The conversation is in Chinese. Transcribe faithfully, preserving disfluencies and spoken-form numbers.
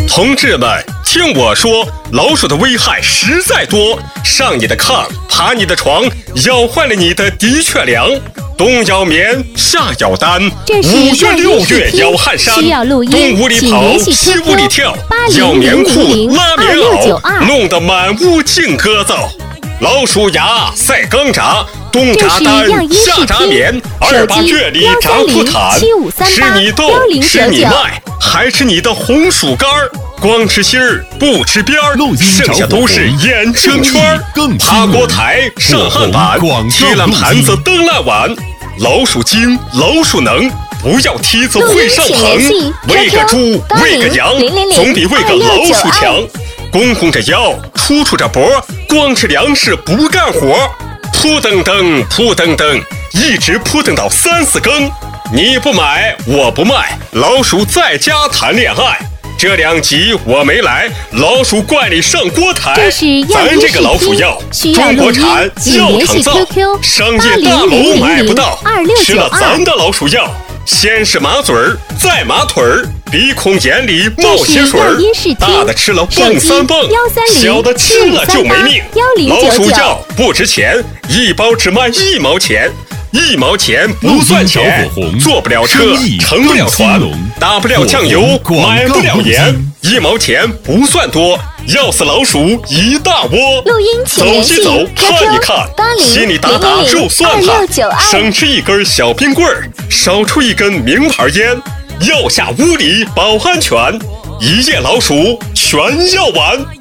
同志们，听我说，老鼠的危害实在多，上你的炕，爬你的床，咬坏了你的的确良。冬咬棉，夏咬单，五月六月咬汗衫，东屋里跑，西屋里跳，咬棉裤，拉棉袄，弄得满屋净聒噪。老鼠牙赛钢闸，冬扎单，夏扎棉，二八月里扎裤毯，是你动，是你卖，还是你的红薯干儿？光吃芯儿不吃边儿，剩下都是衍生圈儿。爬锅台，上案板，踢烂盘子，蹬烂碗。老鼠精，老鼠能，不要梯子会上棚。喂个猪，喂个羊，总比喂个老鼠强。弓弓着腰，突出着脖，光吃粮食不干活。扑腾腾，扑腾腾，一直扑腾到三四更。你不买，我不卖，老鼠在家谈恋爱。这两集我没来，老鼠怪里上锅台。咱这个老鼠药，中国产，药厂造，商业大楼买不到。吃了咱的老鼠药，先是马嘴儿，再马腿儿，鼻孔眼里冒血水儿。大的吃了蹦三蹦，小的吃了就没命。老鼠药不值钱，一包只卖一毛钱。一毛钱不算钱，坐不了车，成不了团，打不了酱油，买不了盐。一毛钱不算多，要死老鼠一大窝。走一走，看一看，心里打打肉算盘，省吃一根小冰棍儿，少出一根名牌烟。要下屋里保安全，一夜老鼠全要完。